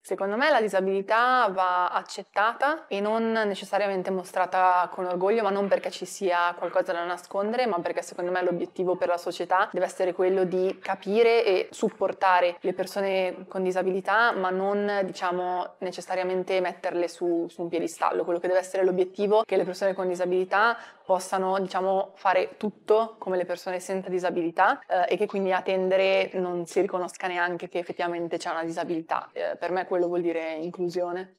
Secondo me la disabilità va accettata e non necessariamente mostrata con orgoglio, ma non perché ci sia qualcosa da nascondere, ma perché secondo me l'obiettivo per la società deve essere quello di capire e supportare le persone con disabilità, ma non, diciamo, necessariamente metterle su un piedistallo. Quello che deve essere l'obiettivo è che le persone con disabilità possano, diciamo, fare tutto come le persone senza disabilità, e che quindi a tendere non si riconosca neanche che effettivamente c'è una disabilità. Per me quello vuol dire inclusione.